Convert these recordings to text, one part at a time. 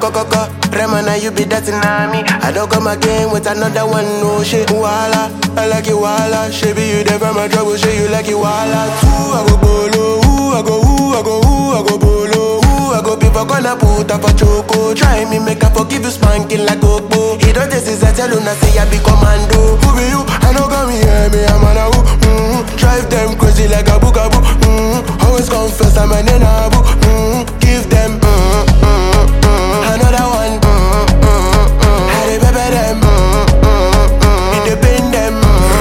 coca. Remana, you be that in me. I don't come again with another one, no shit. Walla, I like you, walla. Shaby, you there from my trouble, shit, you like you, walla. Ooh, I go bolo, ooh, I go, ooh, I go, ooh, I go bolo. I go be for gonna put up a choco. Try me, make I forgive you, spanking like Okbo. He don't taste his tell you, say I be commando. Who be you? I know come here, me, I'm on a who. Drive them crazy like a bookaboo. Always confess I'm an enabu. Give them another one. How they pepper them. It they pain them.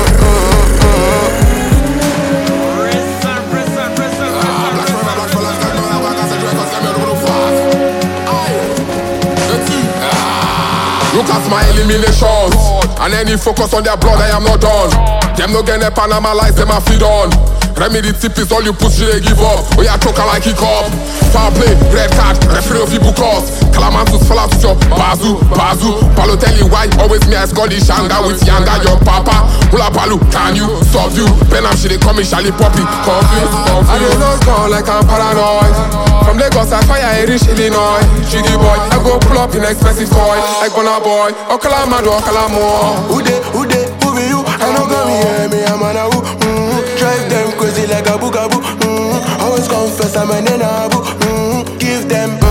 Look at my eliminations, and any focus on their blood, I am not done. Them no get a Panama lights, them a feed on. Remedy tip is all you push, they give up. Oh yeah, choke like kick up. Foul play, red card, referee of people cause. Calamantus fall out with your bazoo. Balotelli why always me as Scotty Shanga with Yanga, your papa. Hula Palu, can you solve you? Benham she they call me Charlie Poppy. Confused. I don't know gone like I'm paranoid. From Lagos I fire I reach Illinois. Jiggy boy, I go pull up in expensive toy. Like Bonner boy, Okalamado, Okalamo. Who be you? I know come here, me, I'm on a who. Drive them crazy like a bookaboo. Always confess I'm an enabu. Give them